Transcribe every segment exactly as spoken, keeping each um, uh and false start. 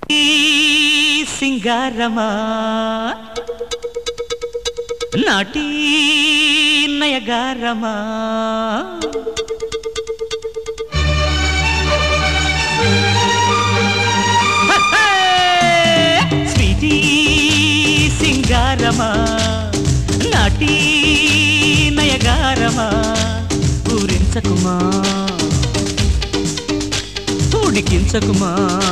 సింగారమా నాటి నయగారమా స్వీటీ సింగారమా నాటి నయగారమా పూరించకుమా ఉడికించకుమా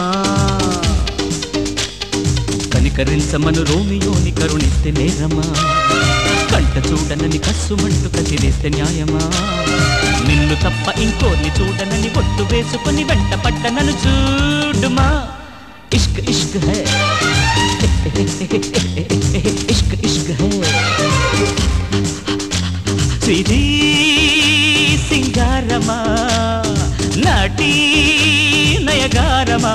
కనికరించమను రోమియోని కరుణిస్తే నేరమా కంట చూడనని కస్సుమంటూ కసిరేస్తే న్యాయమా నిన్ను తప్ప ఇంకోర్ని చూడనని ఒట్టు వేసుకొని వెంట పడ్డనను చూడుమా ఇష్క్ ఇష్క్ హై ఇష్క్ ఇష్క్ హై స్వీటీ సింగారమా నాటి నయగారమా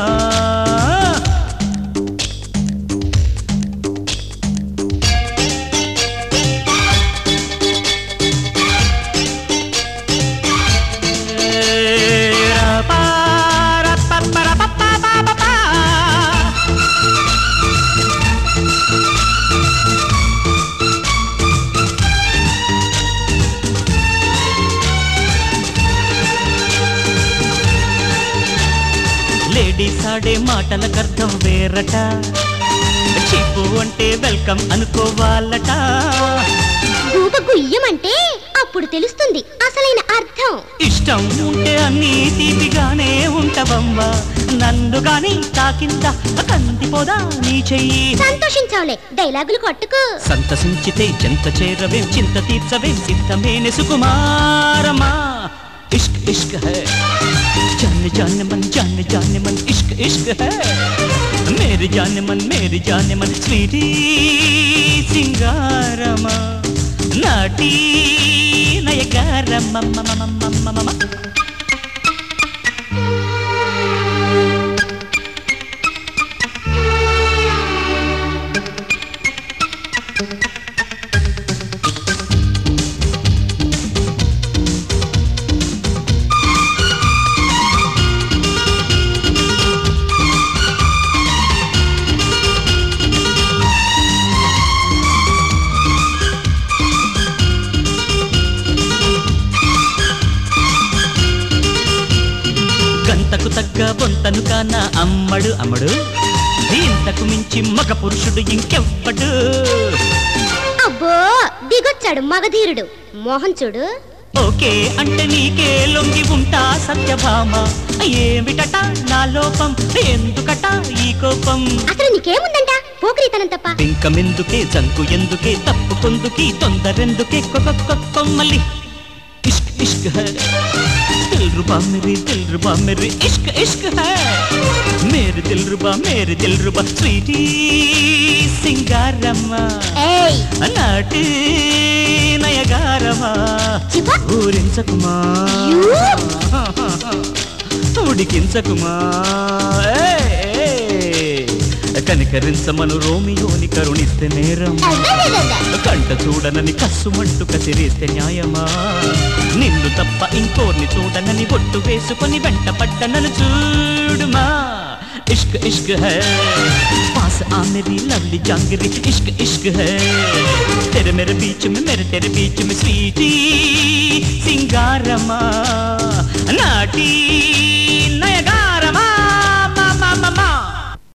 లేడీస్ ఆడే మాటలకర్థం వేరట చిప్పు అంటే వెల్కమ్ అనుకోవాలట గూబ గుయ్యమంటే అప్పుడు తెలుస్తుంది అసలైన అర్థం ఇష్టం ఉంటే అన్నీ తీపిగానే ఉంటవమ్మా నన్ను గాని తాకిందా కందిపోదా నీ చెయ్యి సంతోషించావులే డైలాగులు కొట్టుకు సంతసించితే చెంత చేరవేం చింత తీర్చవేం సిద్ధమేనే సుకుమారమా ఇష్క్ ఇష్క్ హై जाने जाने मन जाने जाने मन इश्क इश्क है मेरी जाने मन मेरी जाने मन स्वीटी सिंगारमा नाटी नयगारमा मम मम मम मम గంతకు తగ్గ బొంతను కానా అమ్మడు అమ్మడు ఇంతకు మించి మగ పురుషుడు ఇంకెవ్వడు అబ్బో దిగొచ్చాడు మగధీరుడు మోహన్ చూడు ఓకే అంటే నీకే లొంగి ఉంటా సత్యభామ ఏమిటట నా లోపం ఎందుకట ఈ కోపం అసలు నీకేముందంట పోకిరితనం తప్ప ఇంకమెందుకే జంకు ఎందుకే తప్పు కొందుకి తొందరెందుకే కొమ్మలి ఇష్క్ ఇష్క్ హై दिलरुबा मेरी दिलरुबा मेरी इश्क इश्क है मेरे दिलरुबा मेरे दिलरुबा स्वीटी सिंगारम्मा ఏయ్ నాటి నయగారమా ఊరించకుమా ఉడికించకుమా కనికరించమను రోమియోని కరుణిస్తే నేరం కంట చూడనని కస్సుమంటూ కసిరేస్తే న్యాయమా నిన్ను తప్ప ఇంకోర్ని చూడనని ఒట్టు వేసుకొని వెంట పడ్డనను చూడుమా इश्क इश्क है पास आ मेरी लवली जांगरी इश्क इश्क है तेरे मेरे बीच में मेरे तेरे बीच में स्वीटी सिंगारमा नाटी